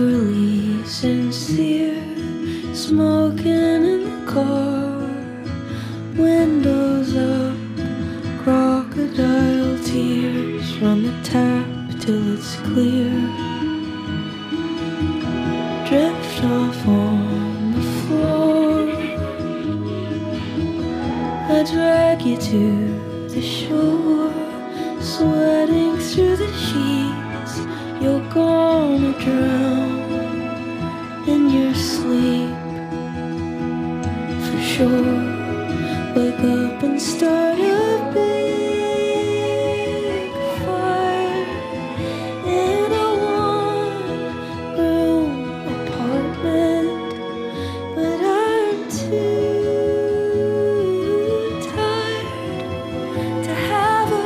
overly sincere, smoking in the car, windows up, crocodile tears, run the tap till it's clear, drift off on the floor, I drag you to the shore, sweating through the sheets, you're gonna drown in your sleep, for sure. Wake up and start a big fire in a one-room apartment, but I'm too tired to have a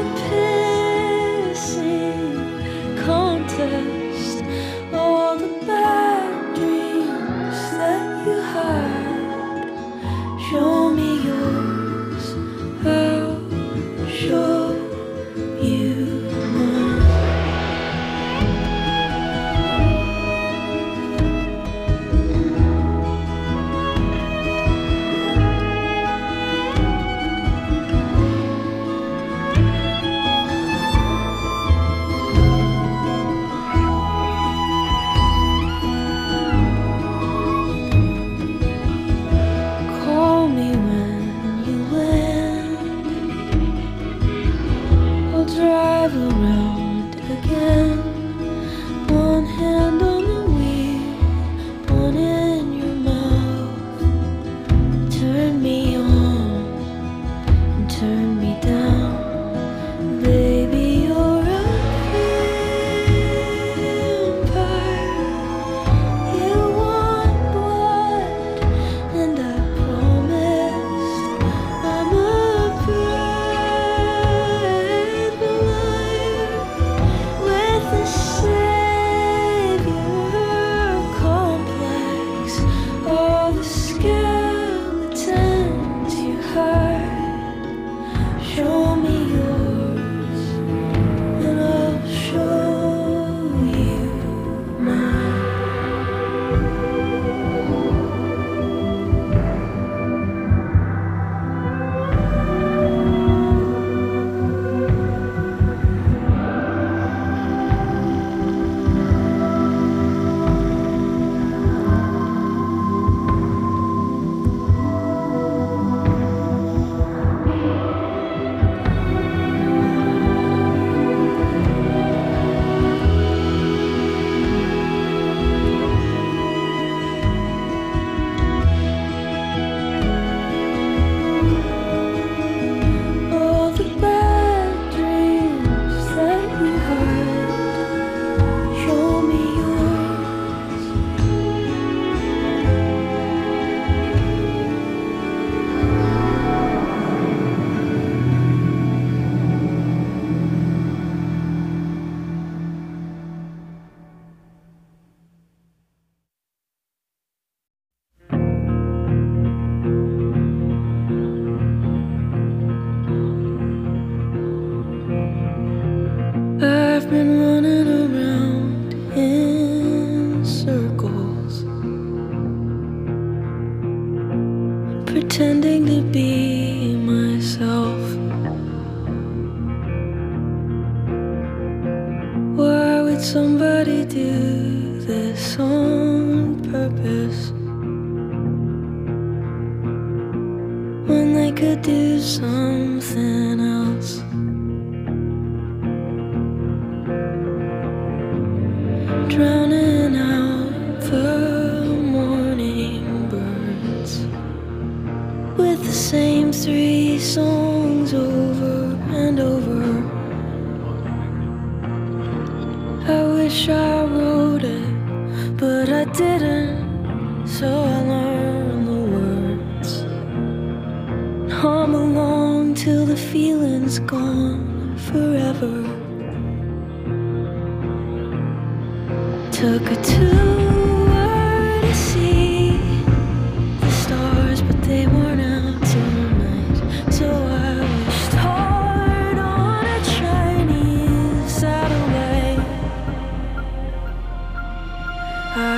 pissing contest. All the bad dreams that you hide, show me yours, I'll show you mine. Call me when you land, I'll drive around again. One hand on the wheel, one in your mouth. Turn me on and turn me down. Baby, you're a vampire. You want blood, and I promised I'm a brave liar with a savior complex. All the skeletons you hide, show me yours, and I'll show you mine. All the bad dreams that you hide, show me yours. I've been running around in circles, pretending to be myself. Why would somebody do this on purpose when they could do something else? Drowning out the morning birds with the same 3 songs over and over. I wish I wrote it, but I didn't, so I learned the words. Hum along till the feeling's gone forever. Took a tour to see the stars, but they weren't out tonight. So I wished hard on a Chinese satellite. I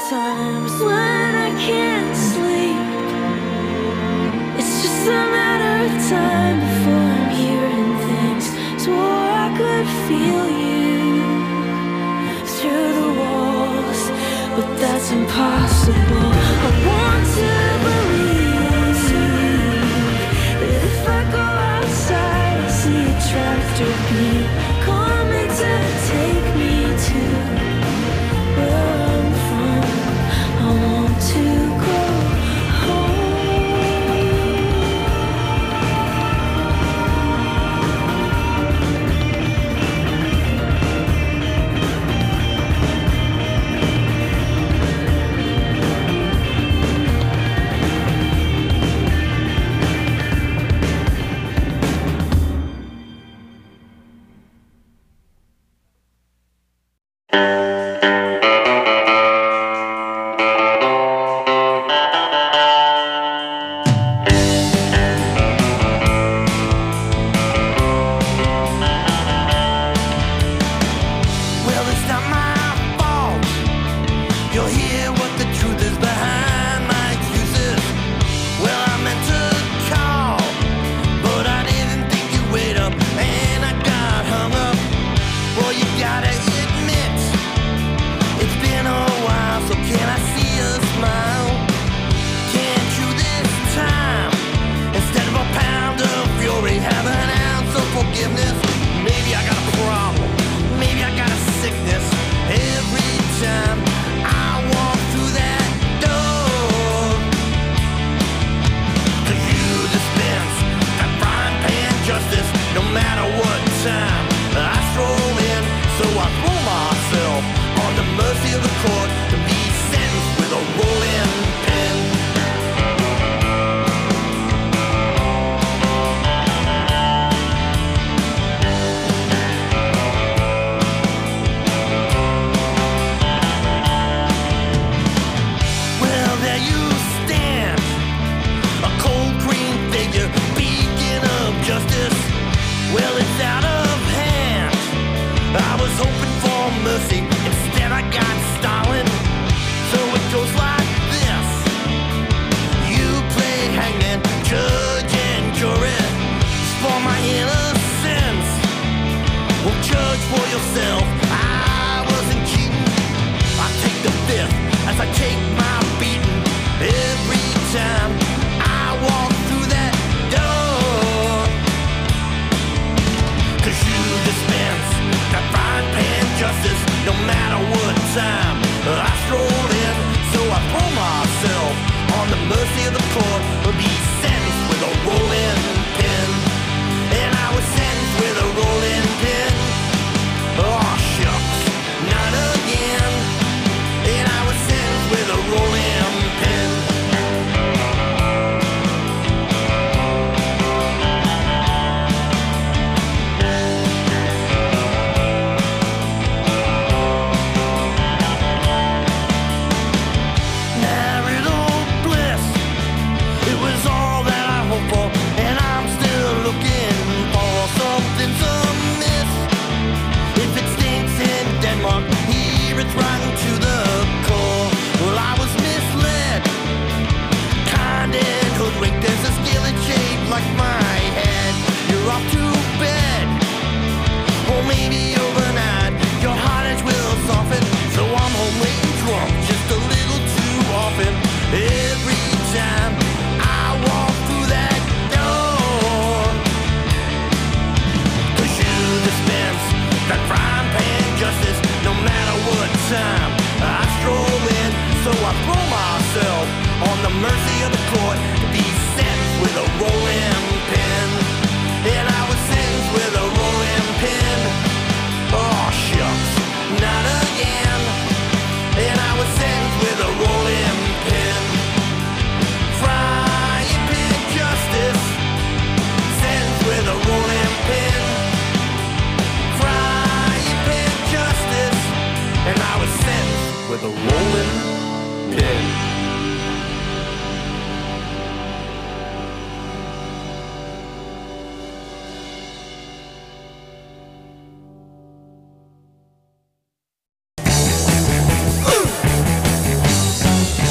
times when I can't sleep. It's just a matter of time before I'm hearing things. Swore I could feel you through the walls, but that's impossible. I want to believe that if I go outside, I see a tractor beam coming to take me to where I'm from. I want to go home.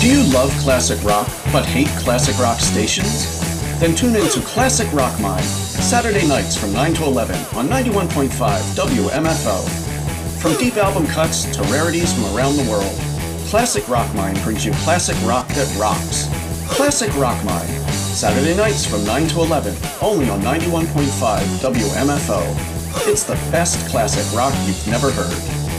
Do you love classic rock, but hate classic rock stations? Then tune in to Classic Rock Mine, Saturday nights from 9 to 11 on 91.5 WMFO. From deep album cuts to rarities from around the world, Classic Rock Mine brings you classic rock that rocks. Classic Rock Mine, Saturday nights from 9 to 11, only on 91.5 WMFO. It's the best classic rock you've never heard.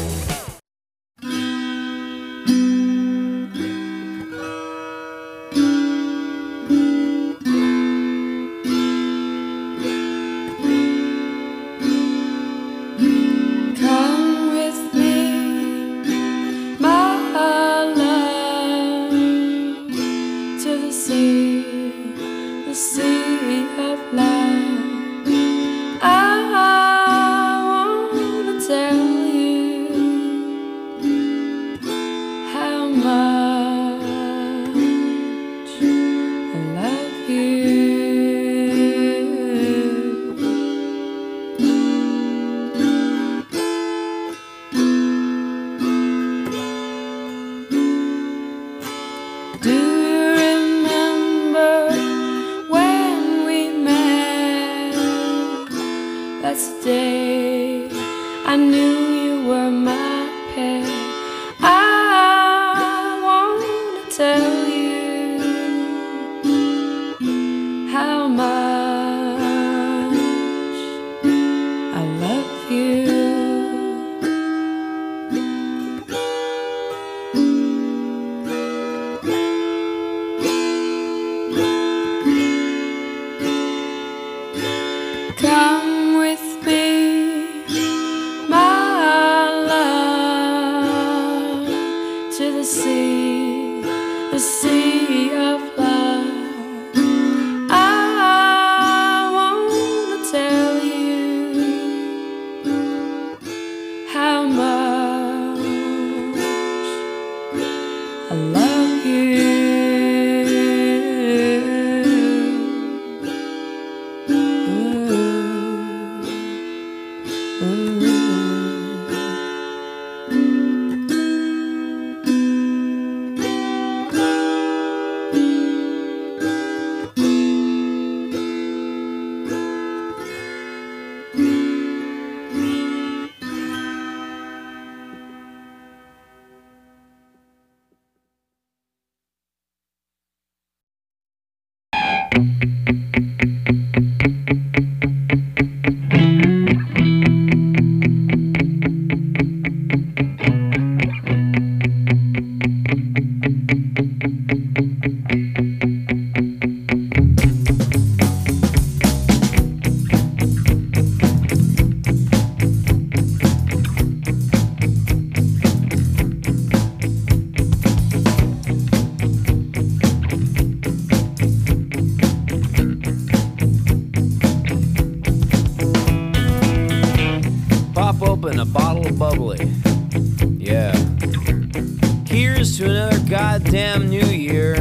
Goddamn New Year.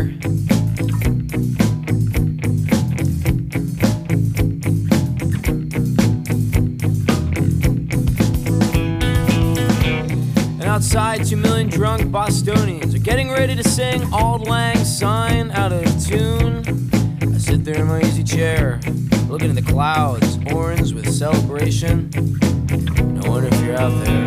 And outside, 2 million drunk Bostonians are getting ready to sing Auld Lang Syne out of tune. I sit there in my easy chair, looking at the clouds, orange with celebration. I wonder if you're out there.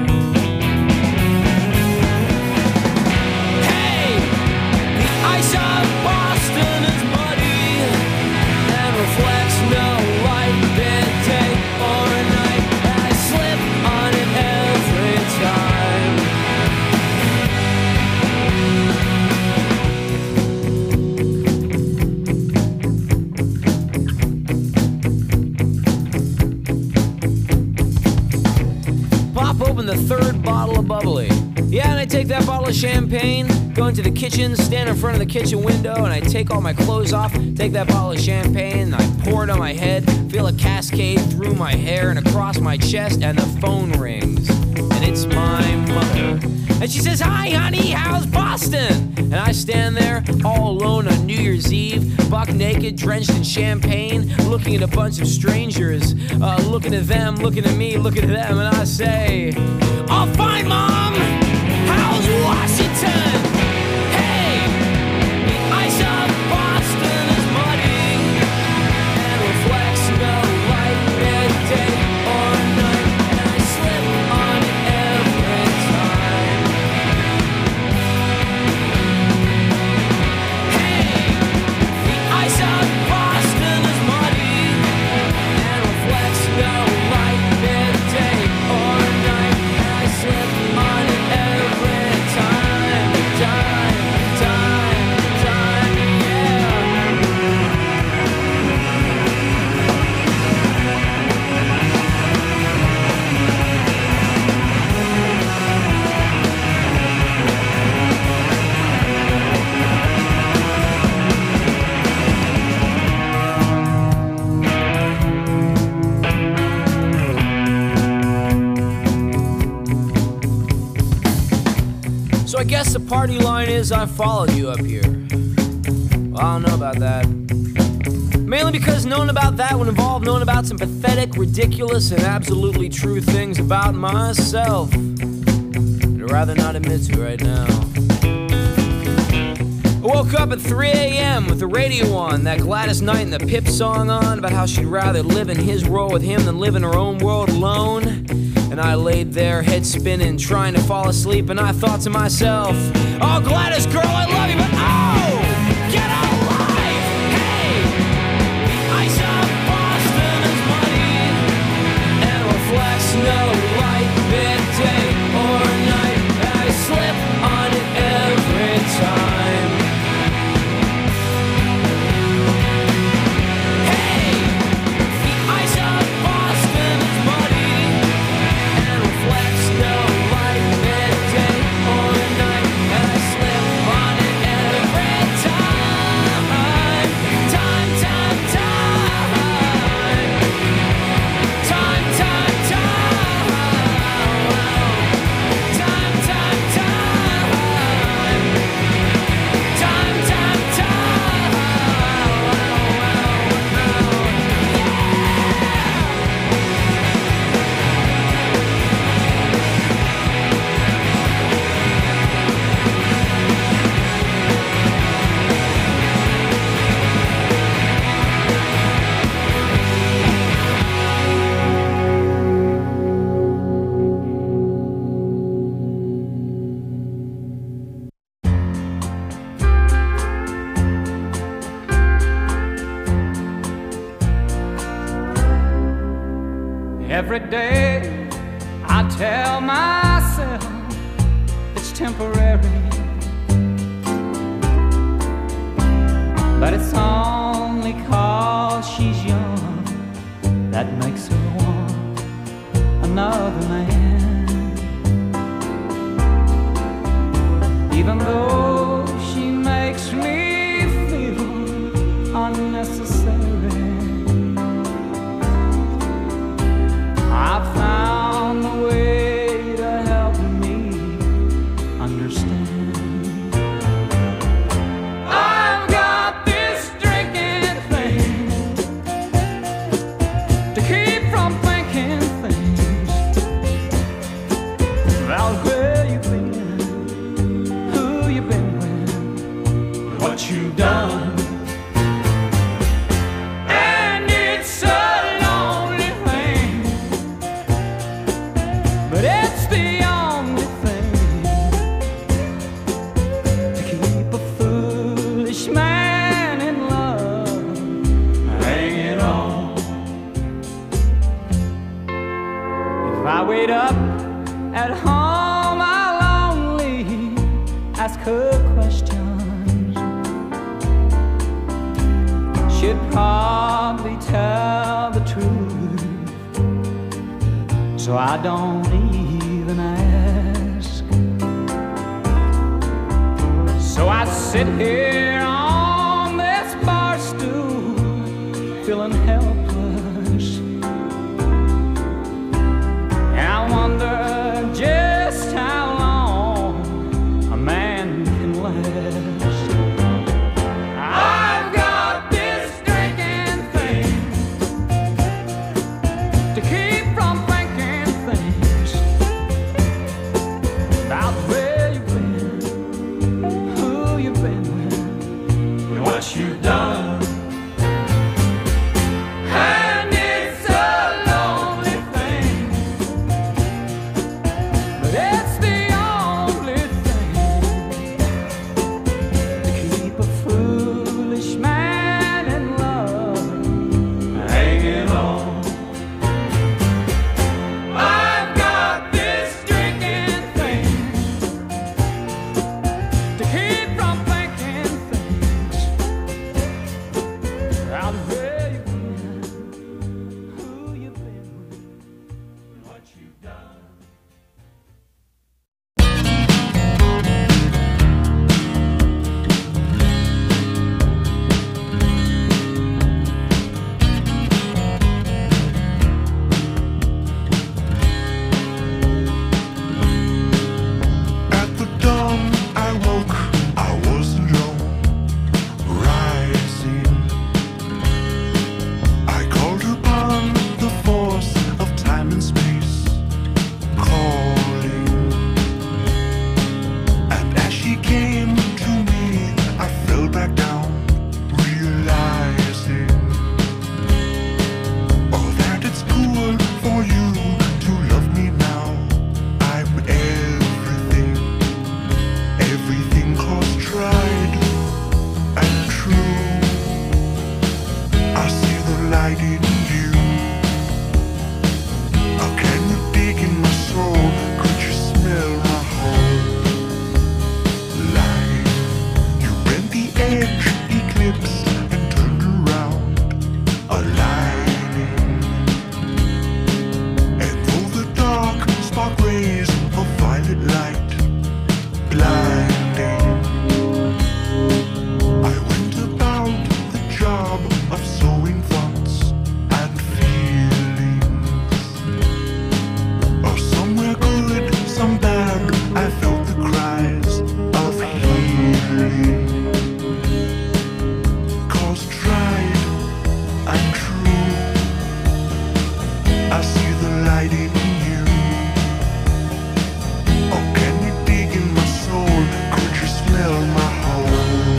Ice of Boston is muddy and reflects no light, bit day or night. I slip on it every time. Pop open the third bottle of bubbly. Yeah, and I take that bottle of champagne, go into the kitchen, stand in front of the kitchen window, and I take all my clothes off, take that bottle of champagne, and I pour it on my head, feel a cascade through my hair and across my chest, and the phone rings. And it's my mother. And she says, "Hi, honey, how's Boston?" And I stand there all alone on New Year's Eve, buck naked, drenched in champagne, looking at a bunch of strangers, looking at them, looking at me, looking at them, and I say, "All fine, Mom! How's Washington? Hey, So I guess the party line is I followed you up here. Well, I don't know about that. Mainly because knowing about that would involve knowing about some pathetic, ridiculous, and absolutely true things about myself. I'd rather not admit to right now. I woke up at 3 a.m. with the radio on, that Gladys Knight and the Pip song on, about how she'd rather live in his world with him than live in her own world alone. And I laid there, head spinning, trying to fall asleep, and I thought to myself, oh, Gladys, girl, I love you, but oh, get a life! Hey, the ice of Boston is muddy and reflects no light, midday or night, and I slip on it every time. Hey, the ice of Boston is muddy and reflects no light, midday or night, and I slip on it every time. Time, time, time. Time, time, time. Time, time, time. Time, time, time. Every day I tell myself it's temporary, but it's only 'cause she's young that makes her want another man. Even though she makes me feel unnecessary, I found a way to help me understand. I've got this drinking thing to keep from thinking things about where you've been, who you've been with, what you've done. But it's the only thing to keep a foolish man in love hanging on. If I wait up at home, I'll only ask her questions. She'd probably tell the truth, so I don't even ask. So I sit here on this bar stool, feeling helpless, and I wonder just how long a man can last. I've got this drinking thing to keep from thinking things about where you've been, who you've been with, and what you've done. And it's a lonely thing, but it's the only thing 'cause tried and true, I see the light in you. Oh, can you dig in my soul? Could you smell my whole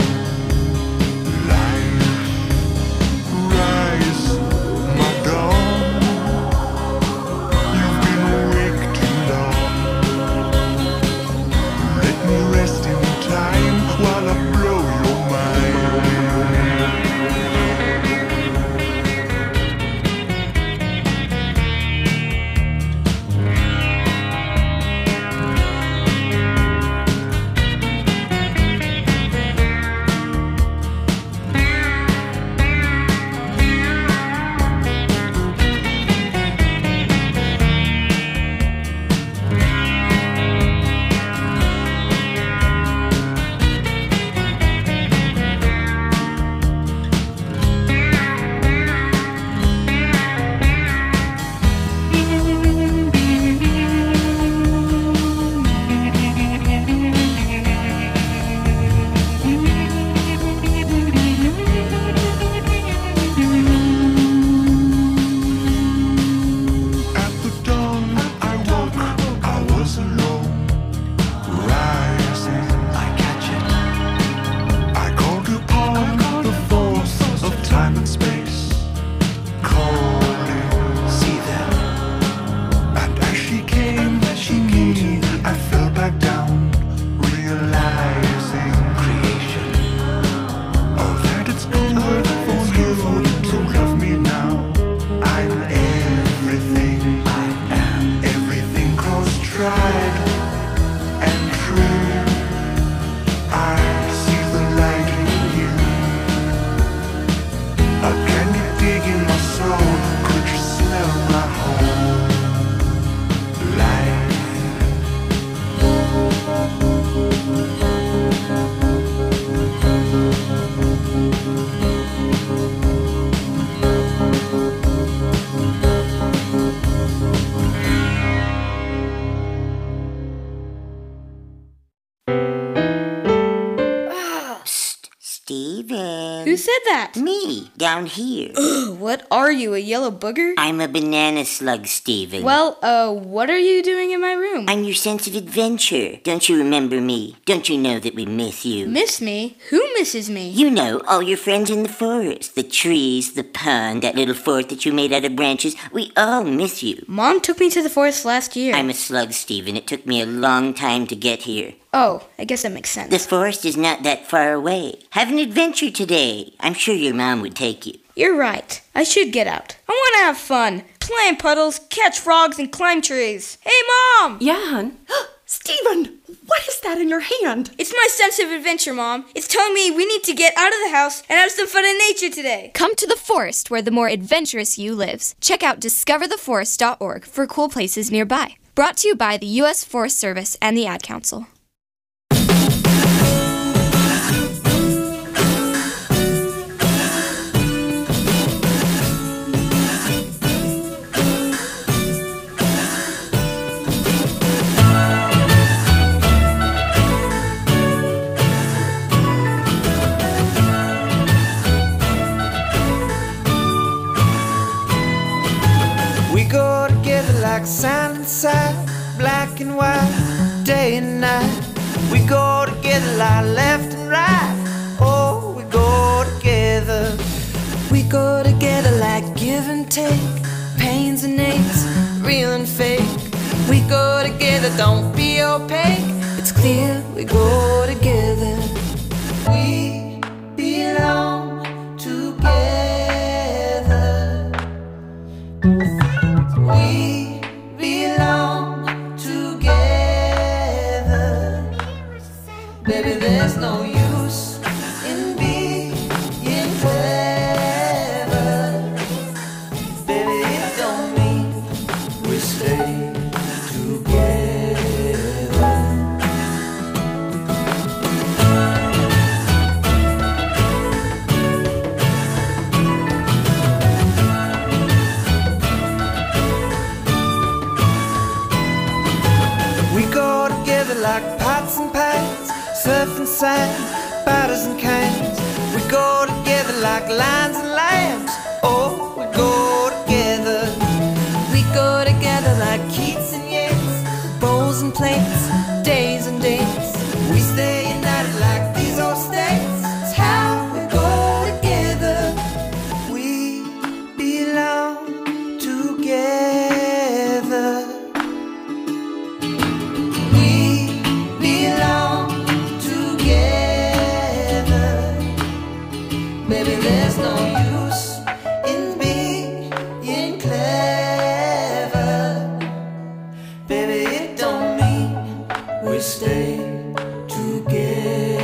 life? Rise, my dawn. You've been awake too long. Let me rest in time while I blow your mind. At the dawn I woke, I was alone. Rising, I catch it. I called upon the force of time and space. Calling, see them. And as she came, I fell back down, realizing creation. Oh, that it's good for you to love me now. I'm everything, I am everything, 'cause tried and true, I see the light in you. Can you dig in my soul? Could you smell my whole life? Steven. Who said that? Me, down here. What are you, a yellow booger? I'm a banana slug, Steven. Well, what are you doing in my room? I'm your sense of adventure. Don't you remember me? Don't you know that we miss you? Miss me? Who misses me? You know, all your friends in the forest. The trees, the pond, that little fort that you made out of branches. We all miss you. Mom took me to the forest last year. I'm a slug, Steven. It took me a long time to get here. Oh, I guess that makes sense. The forest is not that far away. Have an adventure today. I'm sure your mom would take you. You're right. I should get out. I want to have fun. Play in puddles, catch frogs, and climb trees. Hey, Mom! Yeah, hon? Steven, what is that in your hand? It's my sense of adventure, Mom. It's telling me we need to get out of the house and have some fun in nature today. Come to the forest where the more adventurous you lives. Check out discovertheforest.org for cool places nearby. Brought to you by the U.S. Forest Service and the Ad Council. We go together like sand and sand, black and white, day and night. We go together like left and right. Oh, we go together. We go together like give and take, pains and aches, real and fake. We go together, don't be opaque. It's clear we go together. We belong together. We belong together. Baby, there's no use in being clever. Baby, it don't mean we stay together. We go together like pots and pans, surf and sand, lovers and cans. We go together like lions and lambs. Oh, we go together. We go together like Keats and Yeats, bowls and plates, days and dates. We stay united like these old states. It's how we go together. We belong together. We belong together. Baby, there's no use in being clever. Baby, it don't mean we stay together.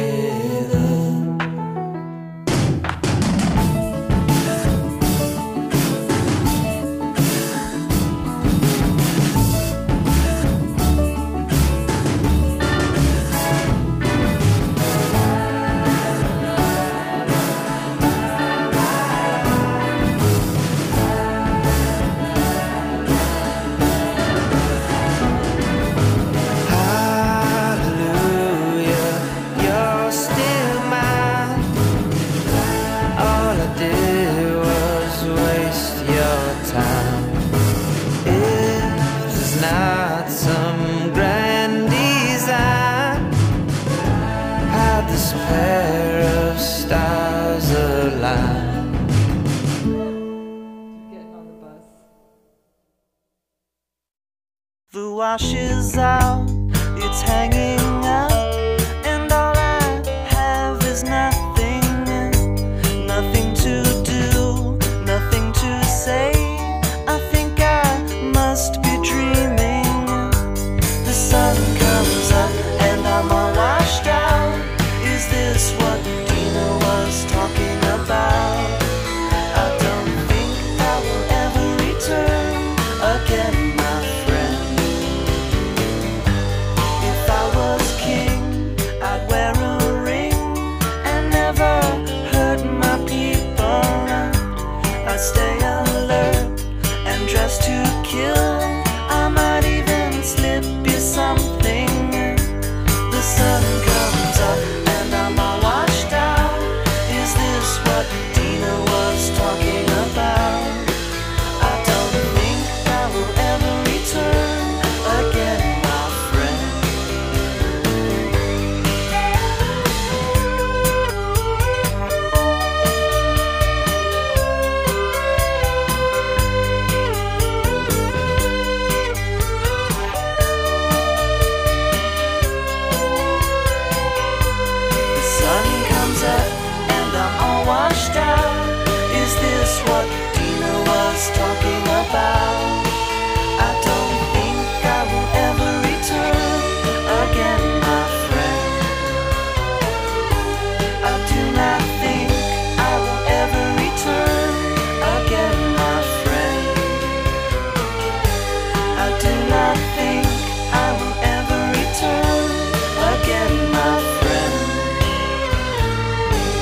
Hallelujah, you're still mine. All I did was waste your time. If there's not some grand design, how'd this pair of stars align? The wash is out, it's hanging out, and all I have is nothing, nothing to do, nothing to say. I think I must be dreaming. The sun comes up and I'm all washed out. Is this what Dina was talking about? I don't think I will ever return again, my friend. If I was king, I'd wear a ring and never hurt my people. I'd stay alert and dress to kill. I might even slip you something. The sun comes up and I'm all washed out. Is this what Dina was talking about? I don't think I will ever return again, my friend. The sun comes up and I'm all washed out. Is this what Dina was talking about? I don't think I will ever return again, my friend. I do not think I will ever return again, my friend. I do not think I will ever return again, my friend.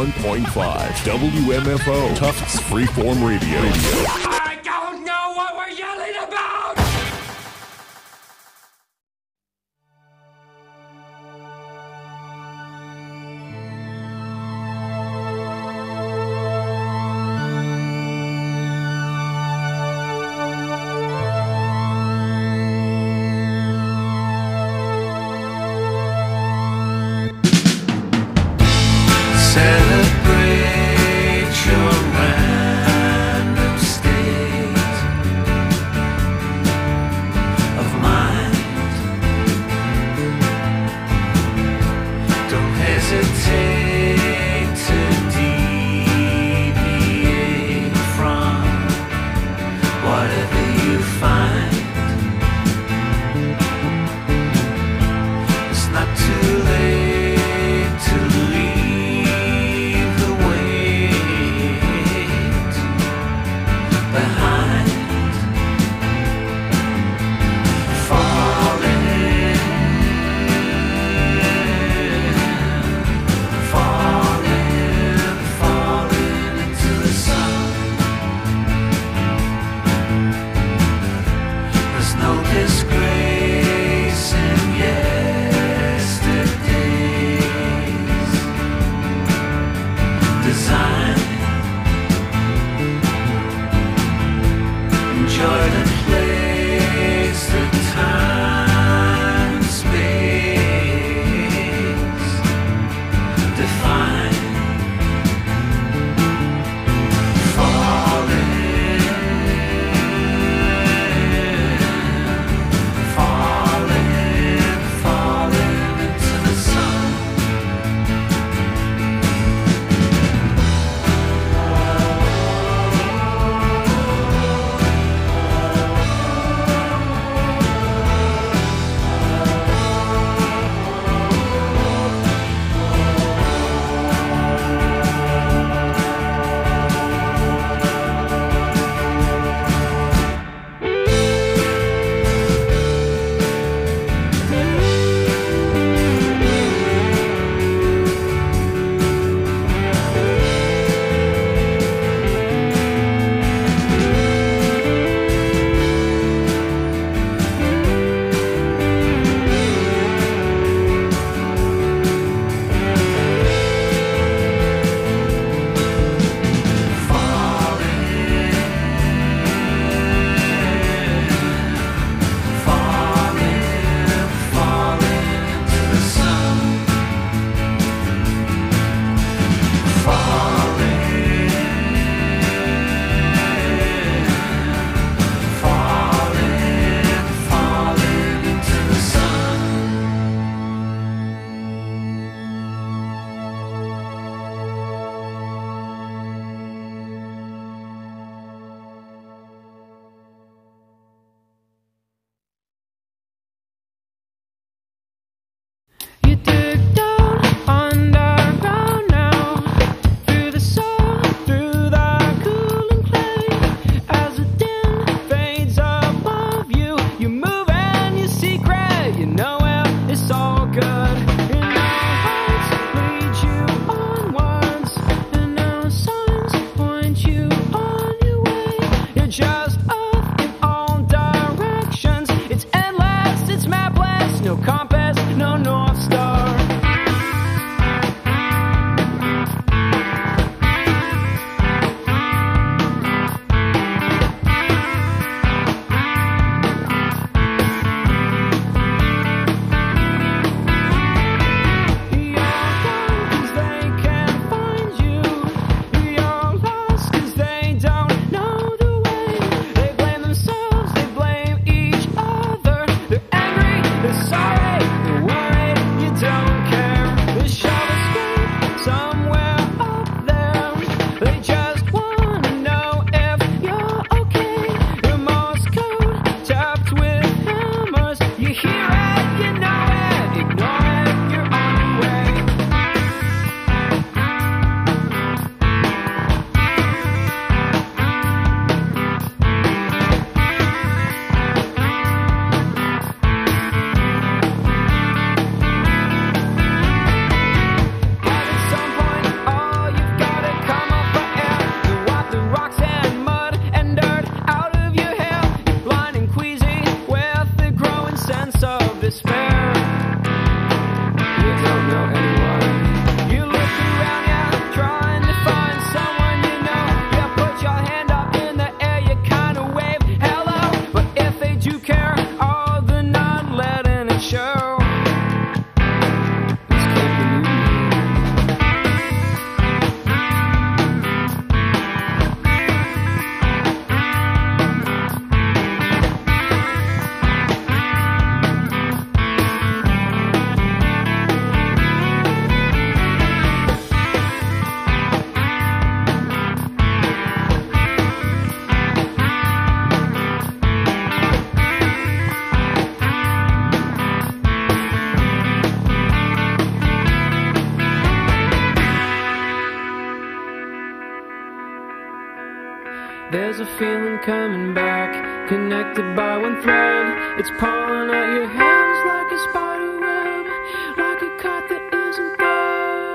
91.5 WMFO, Tufts Freeform Radio. I don't know what we're yelling about! Celebrate your random state of mind. Don't hesitate to deviate from whatever you find. It's not too late to leave the weight behind. Falling, falling, falling into the sun. There's no disgrace in yesterday's design. Enjoy the place, the time, space define. Falling, made you care. All the not letting it show. It's keeping you. There's a feeling coming back, connected by one thread. It's pulling at your hands like a spider web, like a kite that isn't there.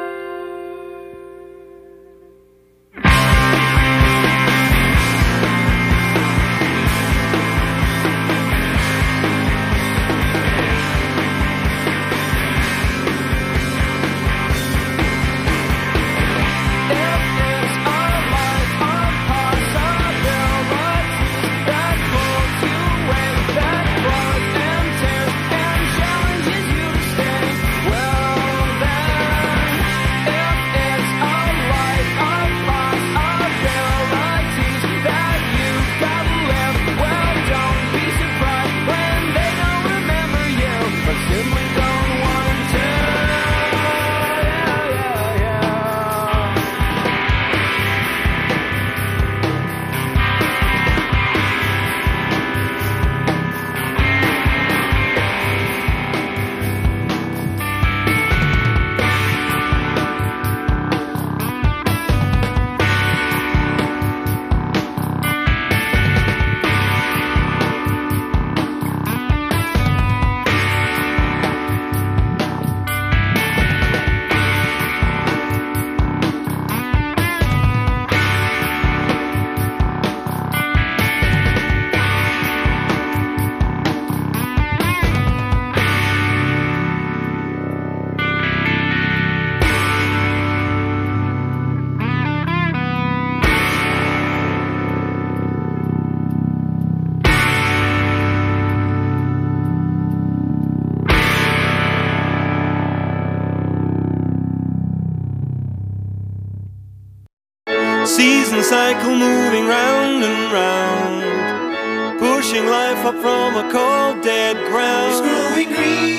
Season cycle moving round and round, pushing life up from a cold dead ground. It's growing green,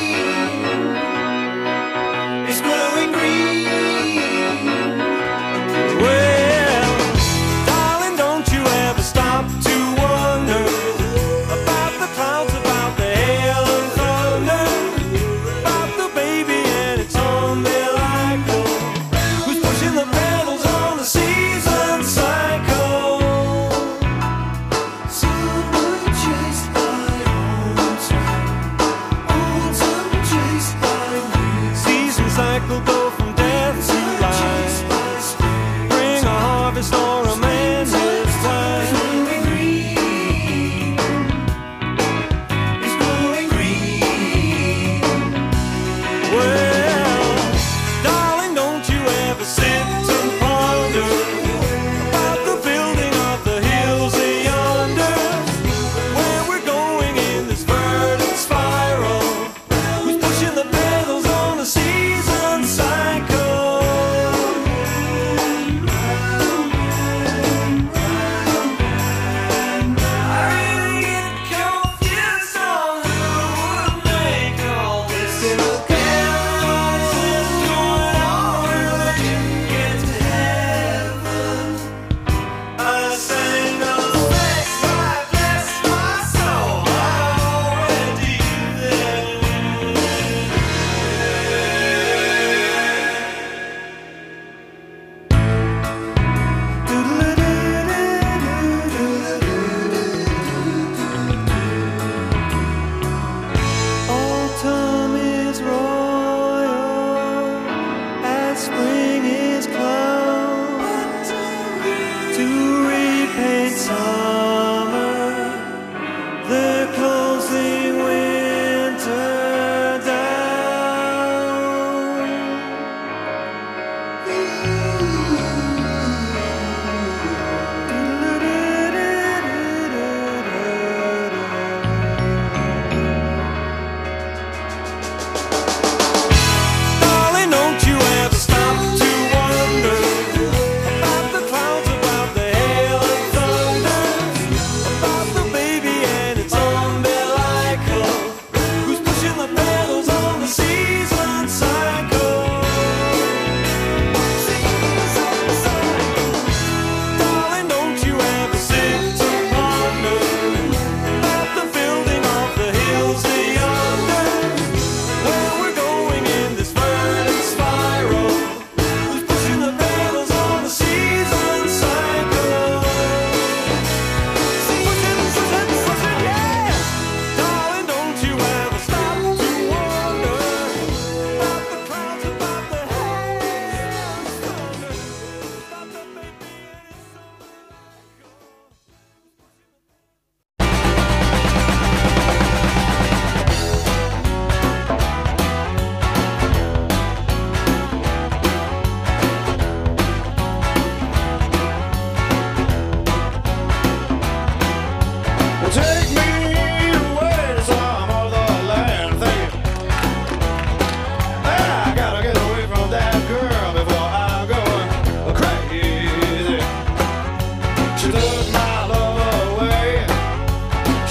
it's growing green. Well, darling, don't you ever stop to wonder about the clouds, about the hail and thunder, about the baby and its umbilical, who's pushing the pedals on the season cycle. Someone chased by old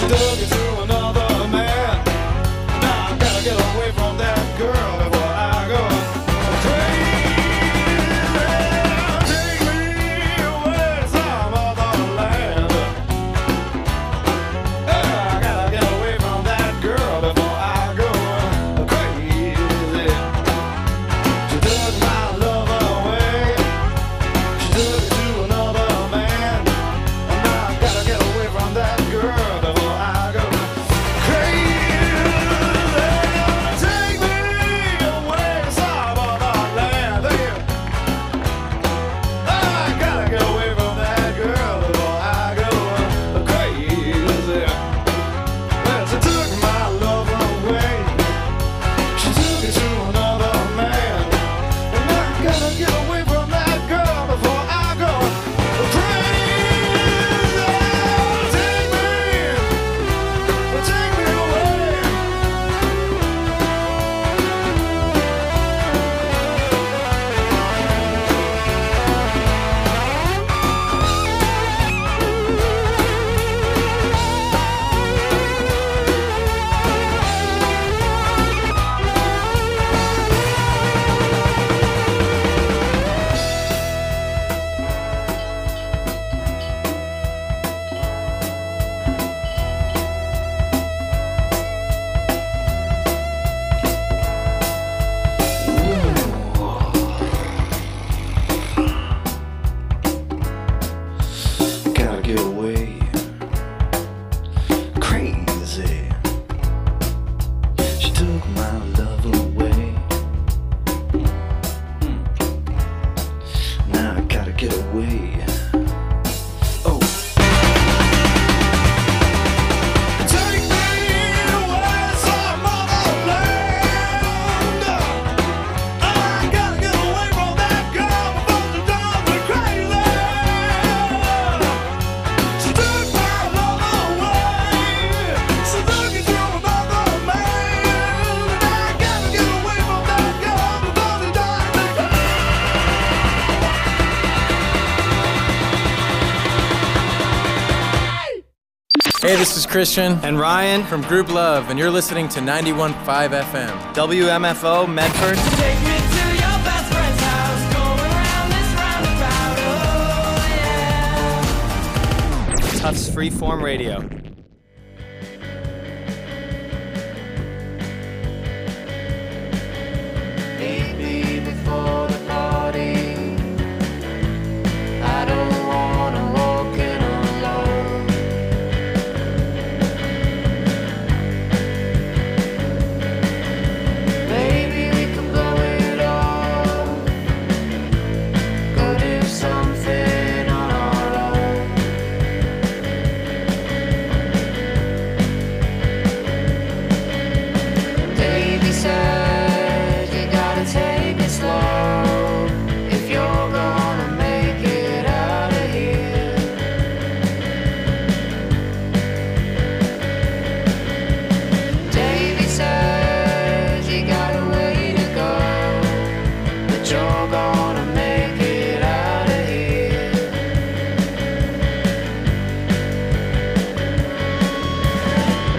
She took it to another man. Now I gotta get away from that girl before I go crazy. Take me away to some other land. I gotta get away from that girl before I go crazy. She took my love away. She took it to another man. And now I gotta get away from that girl before I go crazy. Take me away to some other land. I gotta get away from that girl before I go crazy. Well, she took my love away. She took it to another man. And I gotta get away from that girl before I go crazy. Take me away. Gotta get away crazy. She took my love away. Now I gotta get away. Oh. Take me away some other land. I gotta get away from that girl before she drives me crazy. She took my love away. She took it to another man. And I gotta get away from that girl before she drives me crazy. Hey, this is Christian and Ryan from Group Love, and you're listening to 91.5 FM. WMFO Medford. Take me to your best friend's house, going round this roundabout, oh yeah. Tufts Freeform Radio.